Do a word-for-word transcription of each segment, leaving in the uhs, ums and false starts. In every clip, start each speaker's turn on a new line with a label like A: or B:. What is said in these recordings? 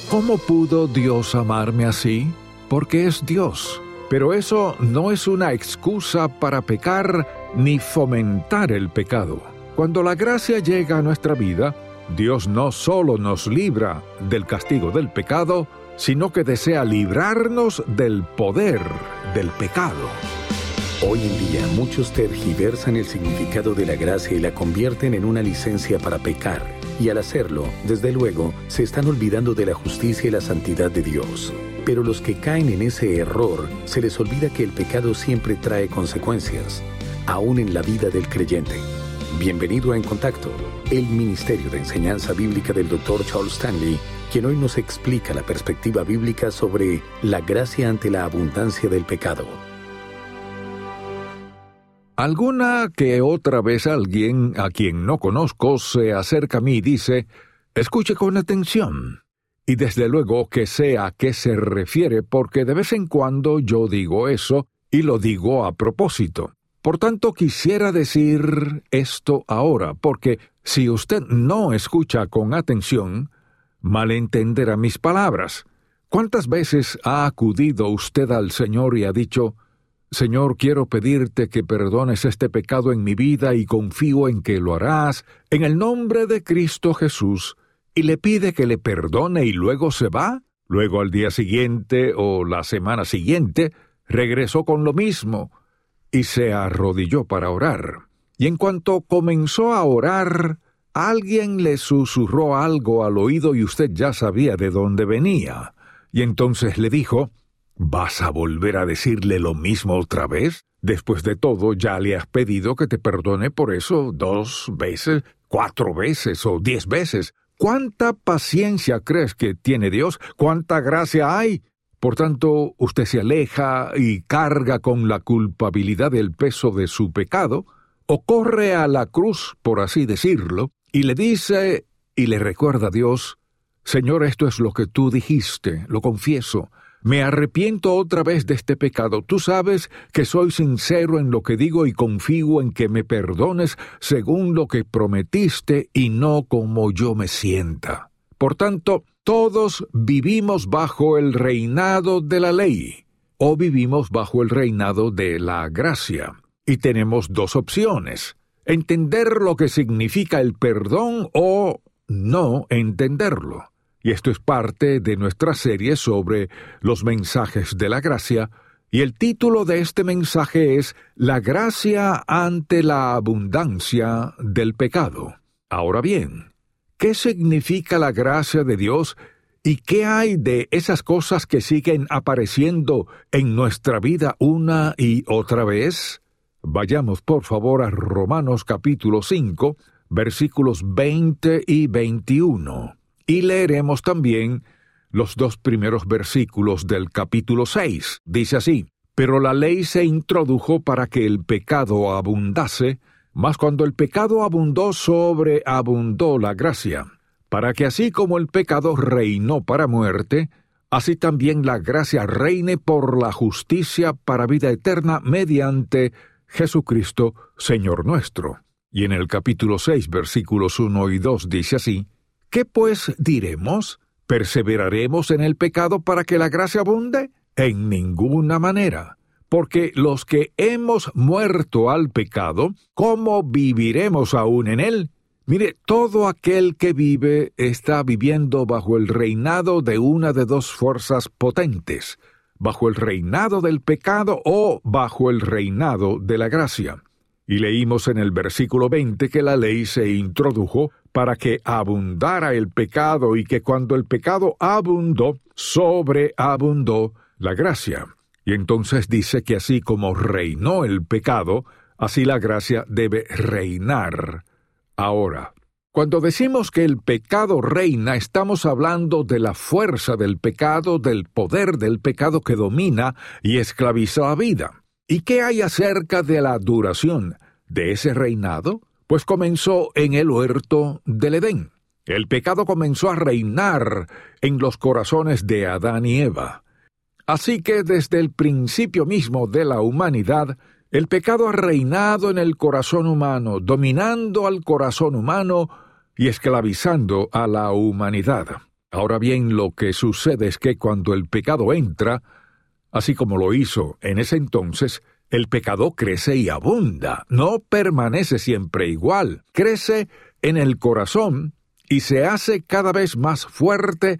A: ¿Cómo pudo Dios amarme así? Porque es Dios. Pero eso no es una excusa para pecar ni fomentar el pecado. Cuando la gracia llega a nuestra vida, Dios no solo nos libra del castigo del pecado, sino que desea librarnos del poder del pecado.
B: Hoy en día muchos tergiversan el significado de la gracia y la convierten en una licencia para pecar. Y al hacerlo, desde luego, se están olvidando de la justicia y la santidad de Dios. Pero los que caen en ese error, se les olvida que el pecado siempre trae consecuencias, aún en la vida del creyente. Bienvenido a En Contacto, el Ministerio de Enseñanza Bíblica del doctor Charles Stanley, quien hoy nos explica la perspectiva bíblica sobre la gracia ante la abundancia del pecado.
A: Alguna que otra vez alguien a quien no conozco se acerca a mí y dice, escuche con atención. Y desde luego que sé a qué se refiere, porque de vez en cuando yo digo eso y lo digo a propósito. Por tanto, quisiera decir esto ahora, porque si usted no escucha con atención, malentenderá mis palabras. ¿Cuántas veces ha acudido usted al Señor y ha dicho, Señor, quiero pedirte que perdones este pecado en mi vida y confío en que lo harás, en el nombre de Cristo Jesús, y le pide que le perdone y luego se va? Luego al día siguiente o la semana siguiente, regresó con lo mismo y se arrodilló para orar. Y en cuanto comenzó a orar, alguien le susurró algo al oído y usted ya sabía de dónde venía. Y entonces le dijo, ¿vas a volver a decirle lo mismo otra vez? Después de todo, ya le has pedido que te perdone por eso dos veces, cuatro veces o diez veces. ¿Cuánta paciencia crees que tiene Dios? ¿Cuánta gracia hay? Por tanto, usted se aleja y carga con la culpabilidad del peso de su pecado, o corre a la cruz, por así decirlo, y le dice y le recuerda a Dios, Señor, esto es lo que tú dijiste, lo confieso. Me arrepiento otra vez de este pecado. Tú sabes que soy sincero en lo que digo y confío en que me perdones según lo que prometiste y no como yo me sienta. Por tanto, todos vivimos bajo el reinado de la ley o vivimos bajo el reinado de la gracia. Y tenemos dos opciones: entender lo que significa el perdón o no entenderlo. Y esto es parte de nuestra serie sobre los mensajes de la gracia, y el título de este mensaje es La gracia ante la abundancia del pecado. Ahora bien, ¿qué significa la gracia de Dios y qué hay de esas cosas que siguen apareciendo en nuestra vida una y otra vez? Vayamos por favor a Romanos capítulo cinco, versículos veinte y veintiuno. Y leeremos también los dos primeros versículos del capítulo seis. Dice así, pero la ley se introdujo para que el pecado abundase, mas cuando el pecado abundó, sobreabundó la gracia, para que así como el pecado reinó para muerte, así también la gracia reine por la justicia para vida eterna mediante Jesucristo, Señor nuestro. Y en el capítulo seis, versículos uno y dos dice así, ¿qué pues diremos? ¿Perseveraremos en el pecado para que la gracia abunde? En ninguna manera. Porque los que hemos muerto al pecado, ¿cómo viviremos aún en él? Mire, todo aquel que vive está viviendo bajo el reinado de una de dos fuerzas potentes, bajo el reinado del pecado o bajo el reinado de la gracia. Y leímos en el versículo veinte que la ley se introdujo para que abundara el pecado y que cuando el pecado abundó, sobreabundó la gracia. Y entonces dice que así como reinó el pecado, así la gracia debe reinar. Ahora, cuando decimos que el pecado reina, estamos hablando de la fuerza del pecado, del poder del pecado que domina y esclaviza la vida. ¿Y qué hay acerca de la duración de ese reinado? Pues comenzó en el huerto del Edén. El pecado comenzó a reinar en los corazones de Adán y Eva. Así que desde el principio mismo de la humanidad, el pecado ha reinado en el corazón humano, dominando al corazón humano y esclavizando a la humanidad. Ahora bien, lo que sucede es que cuando el pecado entra, así como lo hizo en ese entonces, el pecado crece y abunda, no permanece siempre igual, crece en el corazón y se hace cada vez más fuerte,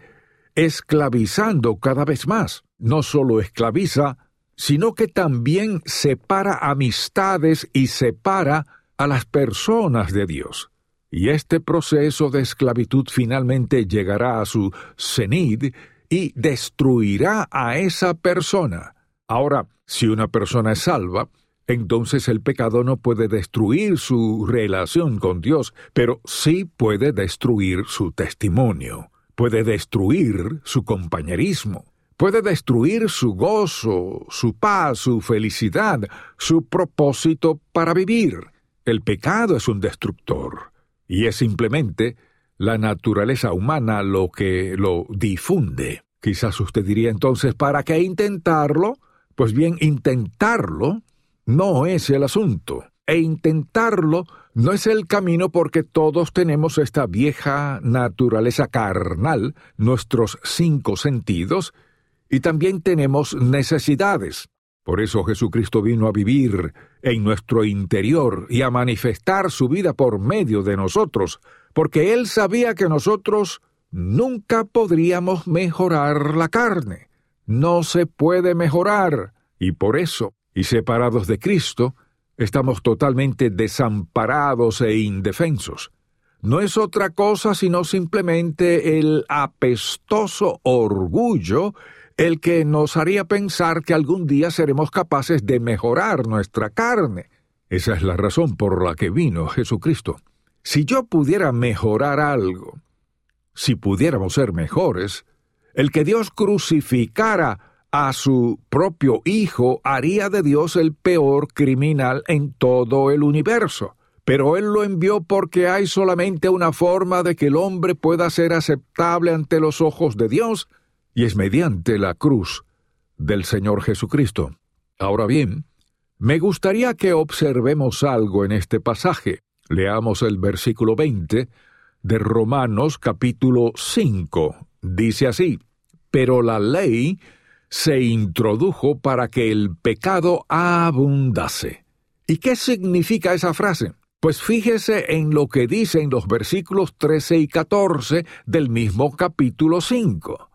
A: esclavizando cada vez más. No solo esclaviza, sino que también separa amistades y separa a las personas de Dios. Y este proceso de esclavitud finalmente llegará a su cenit y destruirá a esa persona. Ahora, si una persona es salva, entonces el pecado no puede destruir su relación con Dios, pero sí puede destruir su testimonio, puede destruir su compañerismo, puede destruir su gozo, su paz, su felicidad, su propósito para vivir. El pecado es un destructor, y es simplemente la naturaleza humana lo que lo difunde. Quizás usted diría entonces, ¿para qué intentarlo? Pues bien, intentarlo no es el asunto, e intentarlo no es el camino porque todos tenemos esta vieja naturaleza carnal, nuestros cinco sentidos, y también tenemos necesidades. Por eso Jesucristo vino a vivir en nuestro interior y a manifestar su vida por medio de nosotros, porque Él sabía que nosotros nunca podríamos mejorar la carne. No se puede mejorar, y por eso, y separados de Cristo, estamos totalmente desamparados e indefensos. No es otra cosa sino simplemente el apestoso orgullo el que nos haría pensar que algún día seremos capaces de mejorar nuestra carne. Esa es la razón por la que vino Jesucristo. Si yo pudiera mejorar algo, si pudiéramos ser mejores, el que Dios crucificara a su propio Hijo haría de Dios el peor criminal en todo el universo. Pero Él lo envió porque hay solamente una forma de que el hombre pueda ser aceptable ante los ojos de Dios, y es mediante la cruz del Señor Jesucristo. Ahora bien, me gustaría que observemos algo en este pasaje. Leamos el versículo veinte de Romanos capítulo cinco. Dice así: pero la ley se introdujo para que el pecado abundase. ¿Y qué significa esa frase? Pues fíjese en lo que dice en los versículos trece y catorce del mismo capítulo cinco.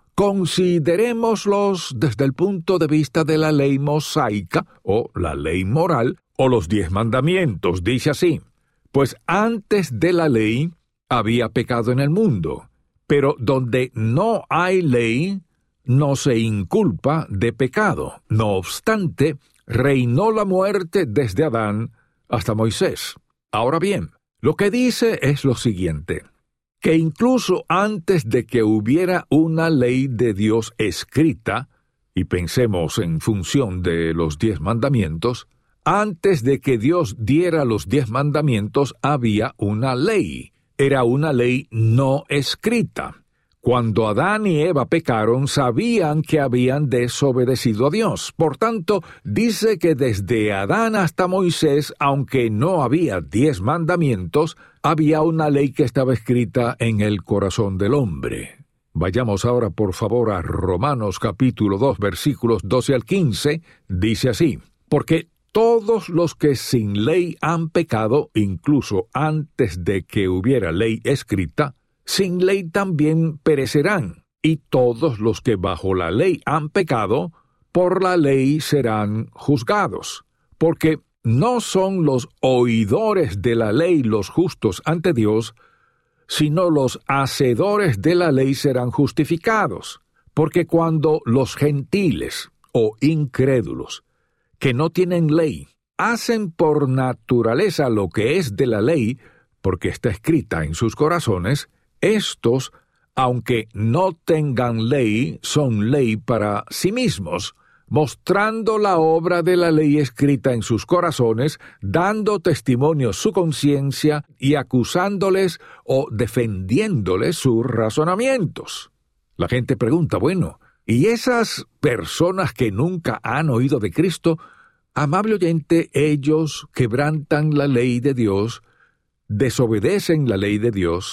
A: Considerémoslos desde el punto de vista de la ley mosaica, o la ley moral, o los diez mandamientos. Dice así: pues antes de la ley había pecado en el mundo, pero donde no hay ley, no se inculpa de pecado. No obstante, reinó la muerte desde Adán hasta Moisés. Ahora bien, lo que dice es lo siguiente: que incluso antes de que hubiera una ley de Dios escrita, y pensemos en función de los diez mandamientos, antes de que Dios diera los diez mandamientos había una ley. Era una ley no escrita. Cuando Adán y Eva pecaron, sabían que habían desobedecido a Dios. Por tanto, dice que desde Adán hasta Moisés, aunque no había diez mandamientos, había una ley que estaba escrita en el corazón del hombre. Vayamos ahora, por favor, a Romanos capítulo dos, versículos doce al quince. Dice así: porque todos los que sin ley han pecado, incluso antes de que hubiera ley escrita, sin ley también perecerán, y todos los que bajo la ley han pecado, por la ley serán juzgados. Porque no son los oidores de la ley los justos ante Dios, sino los hacedores de la ley serán justificados. Porque cuando los gentiles o incrédulos, que no tienen ley, hacen por naturaleza lo que es de la ley, porque está escrita en sus corazones, estos, aunque no tengan ley, son ley para sí mismos, mostrando la obra de la ley escrita en sus corazones, dando testimonio su conciencia y acusándoles o defendiéndoles sus razonamientos. La gente pregunta, bueno, ¿y esas personas que nunca han oído de Cristo? Amable oyente, ellos quebrantan la ley de Dios, desobedecen la ley de Dios,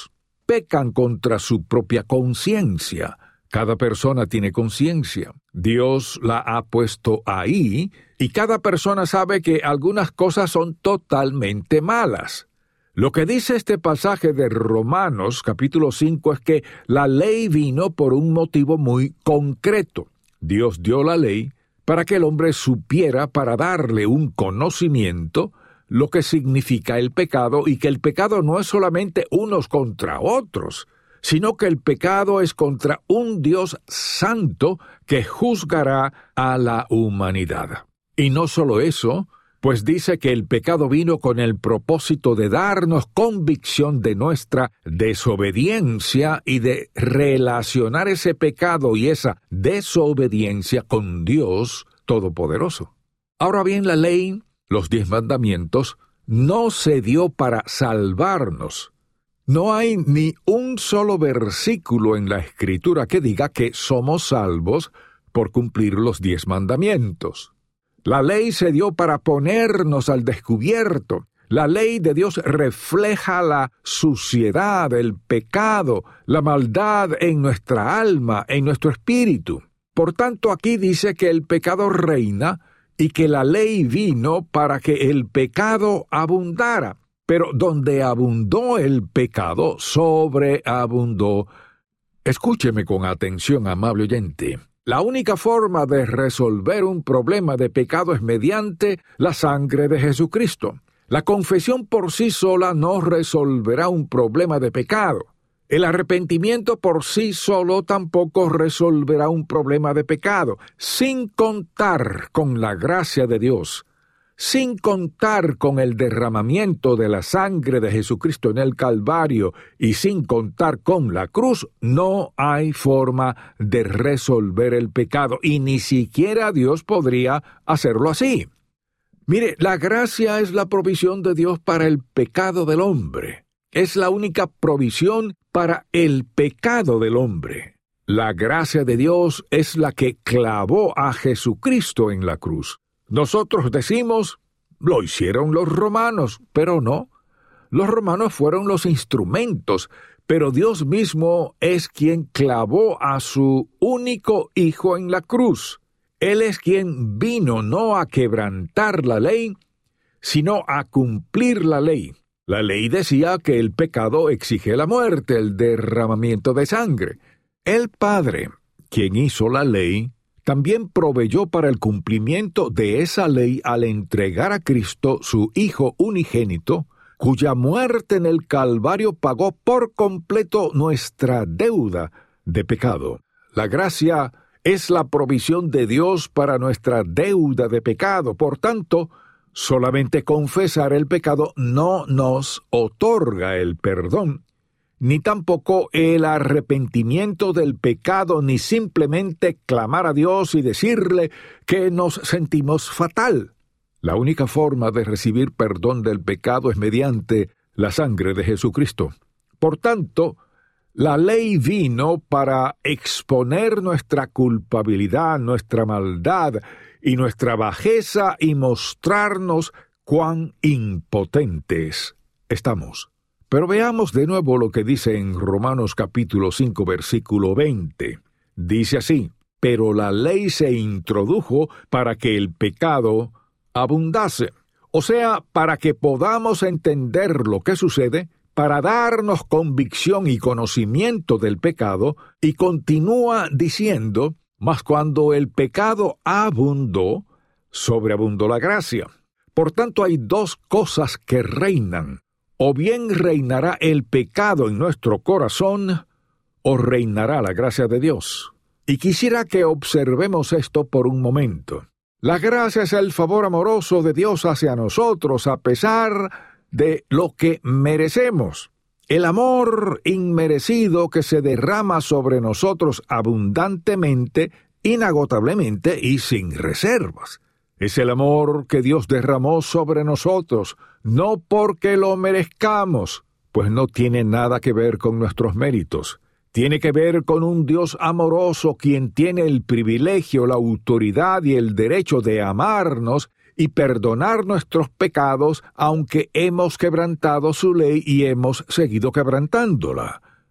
A: pecan contra su propia conciencia. Cada persona tiene conciencia. Dios la ha puesto ahí y cada persona sabe que algunas cosas son totalmente malas. Lo que dice este pasaje de Romanos capítulo cinco es que la ley vino por un motivo muy concreto. Dios dio la ley para que el hombre supiera, para darle un conocimiento, lo que significa el pecado, y que el pecado no es solamente unos contra otros, sino que el pecado es contra un Dios santo que juzgará a la humanidad. Y no solo eso, pues dice que el pecado vino con el propósito de darnos convicción de nuestra desobediencia y de relacionar ese pecado y esa desobediencia con Dios Todopoderoso. Ahora bien, la ley, los diez mandamientos, no se dio para salvarnos. No hay ni un solo versículo en la Escritura que diga que somos salvos por cumplir los diez mandamientos. La ley se dio para ponernos al descubierto. La ley de Dios refleja la suciedad, el pecado, la maldad en nuestra alma, en nuestro espíritu. Por tanto, aquí dice que el pecado reina y que la ley vino para que el pecado abundara. Pero donde abundó el pecado, sobreabundó. Escúcheme con atención, amable oyente. La única forma de resolver un problema de pecado es mediante la sangre de Jesucristo. La confesión por sí sola no resolverá un problema de pecado. El arrepentimiento por sí solo tampoco resolverá un problema de pecado, sin contar con la gracia de Dios. Sin contar con el derramamiento de la sangre de Jesucristo en el Calvario y sin contar con la cruz, no hay forma de resolver el pecado, y ni siquiera Dios podría hacerlo así. Mire, la gracia es la provisión de Dios para el pecado del hombre. Es la única provisión para el pecado del hombre. La gracia de Dios es la que clavó a Jesucristo en la cruz. Nosotros decimos, lo hicieron los romanos, pero no. Los romanos fueron los instrumentos, pero Dios mismo es quien clavó a su único Hijo en la cruz. Él es quien vino no a quebrantar la ley, sino a cumplir la ley. La ley decía que el pecado exige la muerte, el derramamiento de sangre. El Padre, quien hizo la ley, también proveyó para el cumplimiento de esa ley al entregar a Cristo, su Hijo unigénito, cuya muerte en el Calvario pagó por completo nuestra deuda de pecado. La gracia es la provisión de Dios para nuestra deuda de pecado. Por tanto, solamente confesar el pecado no nos otorga el perdón, ni tampoco el arrepentimiento del pecado, ni simplemente clamar a Dios y decirle que nos sentimos fatal. La única forma de recibir perdón del pecado es mediante la sangre de Jesucristo. Por tanto, la ley vino para exponer nuestra culpabilidad, nuestra maldad y nuestra bajeza y mostrarnos cuán impotentes estamos. Pero veamos de nuevo lo que dice en Romanos capítulo cinco, versículo veinte. Dice así: pero la ley se introdujo para que el pecado abundase. O sea, para que podamos entender lo que sucede, para darnos convicción y conocimiento del pecado, y continúa diciendo, mas cuando el pecado abundó, sobreabundó la gracia. Por tanto, hay dos cosas que reinan. O bien reinará el pecado en nuestro corazón, o reinará la gracia de Dios. Y quisiera que observemos esto por un momento. La gracia es el favor amoroso de Dios hacia nosotros a pesar de lo que merecemos. El amor inmerecido que se derrama sobre nosotros abundantemente, inagotablemente y sin reservas. Es el amor que Dios derramó sobre nosotros, no porque lo merezcamos, pues no tiene nada que ver con nuestros méritos. Tiene que ver con un Dios amoroso quien tiene el privilegio, la autoridad y el derecho de amarnos y perdonar nuestros pecados, aunque hemos quebrantado su ley y hemos seguido quebrantándola.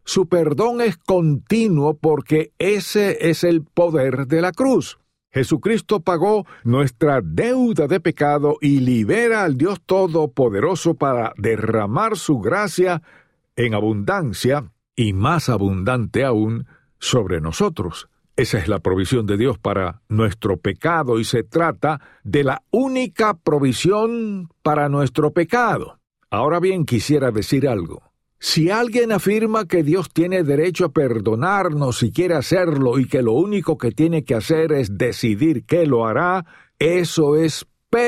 A: Su perdón es continuo porque ese es el poder de la cruz. Jesucristo pagó nuestra deuda de pecado y libera al Dios Todopoderoso para derramar su gracia en abundancia y más abundante aún sobre nosotros. Esa es la provisión de Dios para nuestro pecado y se trata de la única provisión para nuestro pecado. Ahora bien, quisiera decir algo. Si alguien afirma que Dios tiene derecho a perdonarnos si quiere hacerlo y que lo único que tiene que hacer es decidir que lo hará, eso es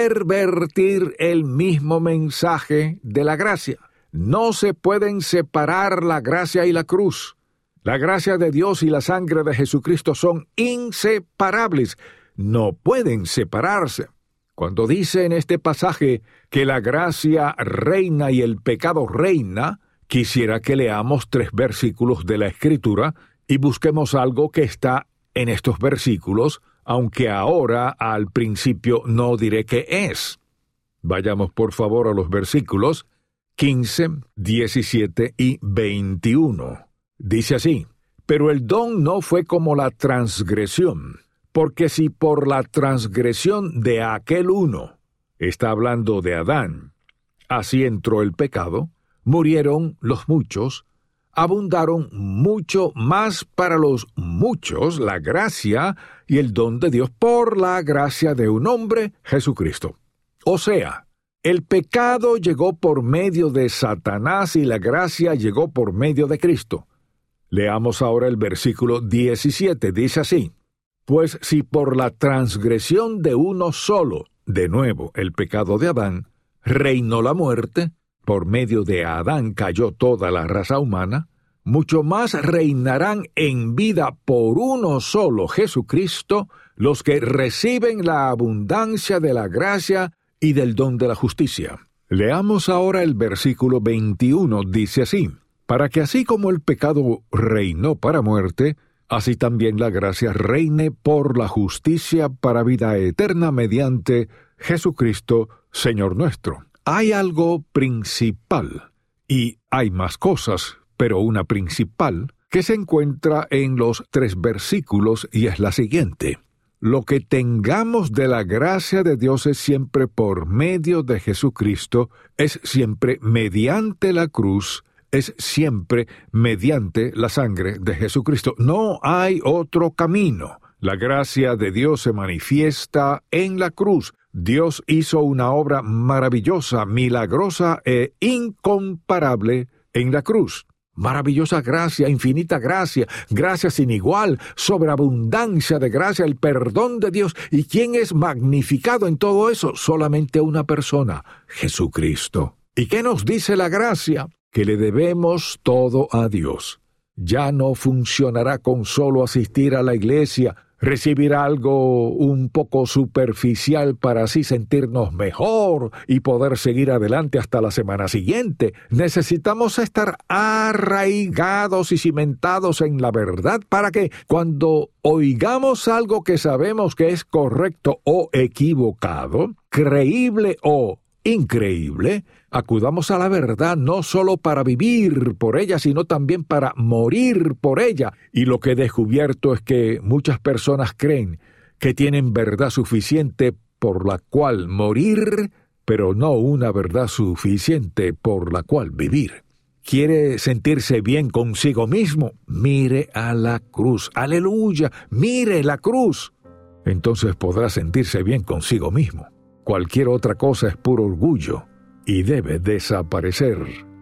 A: pervertir el mismo mensaje de la gracia. No se pueden separar la gracia y la cruz. La gracia de Dios y la sangre de Jesucristo son inseparables. No pueden separarse. Cuando dice en este pasaje que la gracia reina y el pecado reina, quisiera que leamos tres versículos de la Escritura y busquemos algo que está en estos versículos, aunque ahora al principio no diré qué es. Vayamos por favor a los versículos quince, diecisiete y veintiuno. Dice así: pero el don no fue como la transgresión, porque si por la transgresión de aquel uno, está hablando de Adán, así entró el pecado, murieron los muchos, abundaron mucho más para los muchos la gracia y el don de Dios por la gracia de un hombre, Jesucristo. O sea, el pecado llegó por medio de Satanás y la gracia llegó por medio de Cristo. Leamos ahora el versículo diecisiete, dice así: pues si por la transgresión de uno solo, de nuevo el pecado de Adán, reinó la muerte, por medio de Adán cayó toda la raza humana, mucho más reinarán en vida por uno solo, Jesucristo, los que reciben la abundancia de la gracia y del don de la justicia. Leamos ahora el versículo veintiuno, dice así: para que así como el pecado reinó para muerte, así también la gracia reine por la justicia para vida eterna mediante Jesucristo, Señor nuestro. Hay algo principal, y hay más cosas, pero una principal, que se encuentra en los tres versículos y es la siguiente: lo que tengamos de la gracia de Dios es siempre por medio de Jesucristo, es siempre mediante la cruz, es siempre mediante la sangre de Jesucristo. No hay otro camino. La gracia de Dios se manifiesta en la cruz. Dios hizo una obra maravillosa, milagrosa e incomparable en la cruz. Maravillosa gracia, infinita gracia, gracia sin igual, sobreabundancia de gracia, el perdón de Dios. ¿Y quién es magnificado en todo eso? Solamente una persona, Jesucristo. ¿Y qué nos dice la gracia? Que le debemos todo a Dios. Ya no funcionará con solo asistir a la iglesia, recibir algo un poco superficial para así sentirnos mejor y poder seguir adelante hasta la semana siguiente. Necesitamos estar arraigados y cimentados en la verdad para que cuando oigamos algo que sabemos que es correcto o equivocado, creíble o increíble, acudamos a la verdad no solo para vivir por ella, sino también para morir por ella. Y lo que he descubierto es que muchas personas creen que tienen verdad suficiente por la cual morir, pero no una verdad suficiente por la cual vivir. ¿Quiere sentirse bien consigo mismo? Mire a la cruz. ¡Aleluya! ¡Mire la cruz! Entonces podrá sentirse bien consigo mismo. Cualquier otra cosa es puro orgullo y debe desaparecer.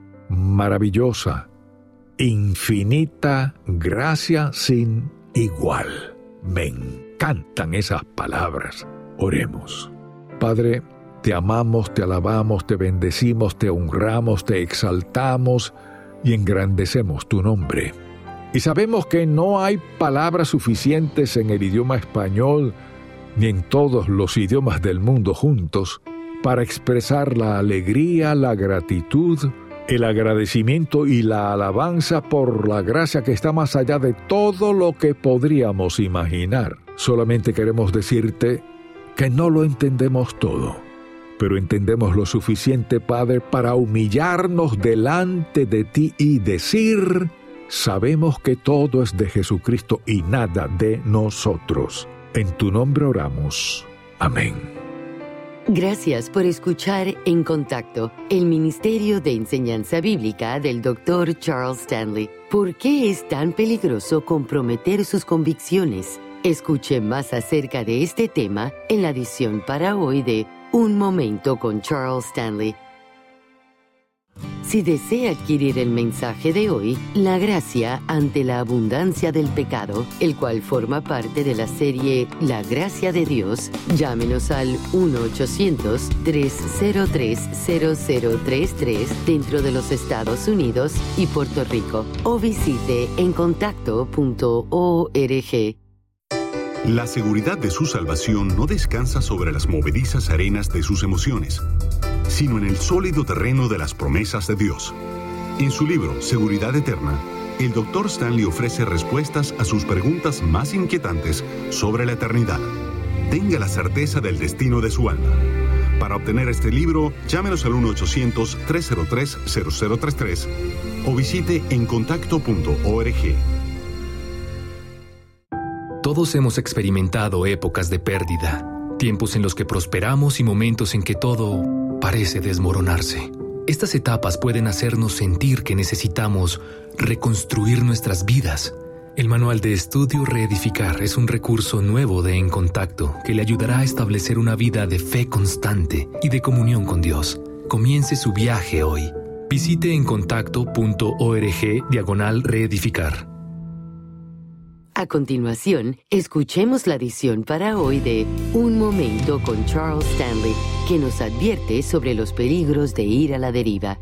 A: Maravillosa, infinita gracia sin igual. Me encantan esas palabras. Oremos. Padre, te amamos, te alabamos, te bendecimos, te honramos, te exaltamos y engrandecemos tu nombre. Y sabemos que no hay palabras suficientes en el idioma español ni en todos los idiomas del mundo juntos, para expresar la alegría, la gratitud, el agradecimiento y la alabanza por la gracia que está más allá de todo lo que podríamos imaginar. Solamente queremos decirte que no lo entendemos todo, pero entendemos lo suficiente, Padre, para humillarnos delante de ti y decir: Sabemos que todo es de Jesucristo y nada de nosotros. En tu nombre oramos. Amén.
C: Gracias por escuchar En Contacto, el Ministerio de Enseñanza Bíblica del doctor Charles Stanley. ¿Por qué es tan peligroso comprometer sus convicciones? Escuche más acerca de este tema en la edición para hoy de Un Momento con Charles Stanley. Si desea adquirir el mensaje de hoy, La gracia ante la abundancia del pecado, el cual forma parte de la serie La gracia de Dios, llámenos al uno ochocientos, tres cero tres, cero cero tres tres dentro de los Estados Unidos y Puerto Rico o visite en contacto punto org.
D: La seguridad de su salvación no descansa sobre las movedizas arenas de sus emociones, sino en el sólido terreno de las promesas de Dios. En su libro Seguridad Eterna, el doctor Stanley ofrece respuestas a sus preguntas más inquietantes sobre la eternidad. Tenga la certeza del destino de su alma. Para obtener este libro, llámenos al uno ochocientos, tres cero tres, cero cero tres tres o visite en contacto punto org.
E: Todos hemos experimentado épocas de pérdida, tiempos en los que prosperamos y momentos en que todo parece desmoronarse. Estas etapas pueden hacernos sentir que necesitamos reconstruir nuestras vidas. El manual de estudio Reedificar es un recurso nuevo de En Contacto que le ayudará a establecer una vida de fe constante y de comunión con Dios. Comience su viaje hoy. Visite en contacto punto org diagonal reedificar.
C: A continuación, escuchemos la edición para hoy de Un Momento con Charles Stanley, que nos advierte sobre los peligros de ir a la deriva.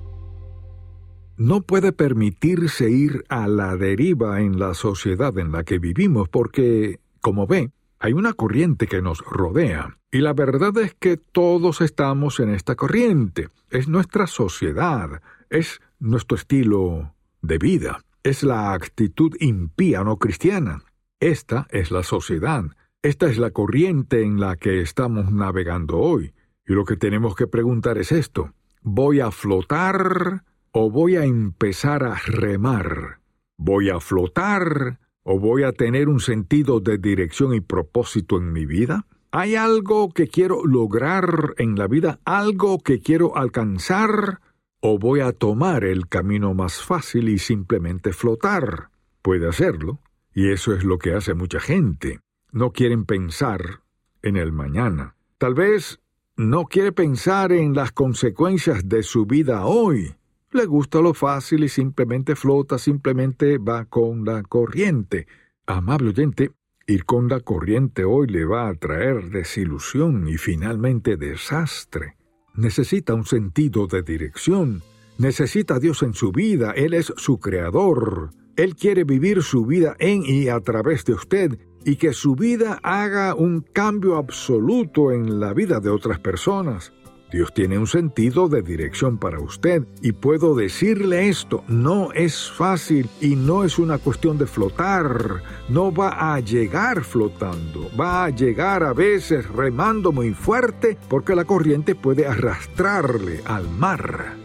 A: No puede permitirse ir a la deriva en la sociedad en la que vivimos porque, como ve, hay una corriente que nos rodea. Y la verdad es que todos estamos en esta corriente. Es nuestra sociedad, es nuestro estilo de vida. Es la actitud impía no cristiana. Esta es la sociedad. Esta es la corriente en la que estamos navegando hoy. Y lo que tenemos que preguntar es esto: ¿voy a flotar o voy a empezar a remar? ¿Voy a flotar o voy a tener un sentido de dirección y propósito en mi vida? ¿Hay algo que quiero lograr en la vida? ¿Algo que quiero alcanzar? ¿O voy a tomar el camino más fácil y simplemente flotar? Puede hacerlo, y eso es lo que hace mucha gente. No quieren pensar en el mañana. Tal vez no quiere pensar en las consecuencias de su vida hoy. Le gusta lo fácil y simplemente flota, simplemente va con la corriente. Amable oyente, ir con la corriente hoy le va a traer desilusión y finalmente desastre. Necesita un sentido de dirección. Necesita a Dios en su vida. Él es su creador. Él quiere vivir su vida en y a través de usted y que su vida haga un cambio absoluto en la vida de otras personas. Dios tiene un sentido de dirección para usted y puedo decirle esto: no es fácil y no es una cuestión de flotar. No va a llegar flotando, va a llegar a veces remando muy fuerte porque la corriente puede arrastrarle al mar.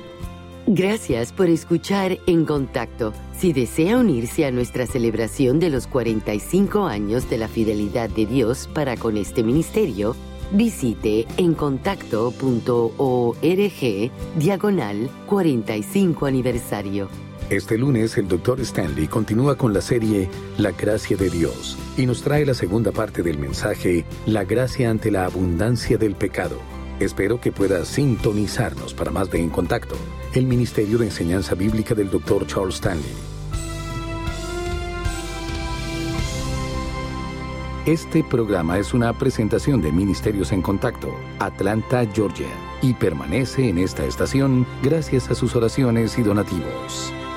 C: Gracias por escuchar En Contacto. Si desea unirse a nuestra celebración de los cuarenta y cinco años de la fidelidad de Dios para con este ministerio, visite en contacto punto org diagonal cuarenta y cinco aniversario.
B: Este lunes el doctor Stanley continúa con la serie La gracia de Dios y nos trae la segunda parte del mensaje La gracia ante la abundancia del pecado. Espero que pueda sintonizarnos para más de En Contacto, el Ministerio de Enseñanza Bíblica del doctor Charles Stanley. Este programa es una presentación de Ministerios en Contacto, Atlanta, Georgia, y permanece en esta estación gracias a sus oraciones y donativos.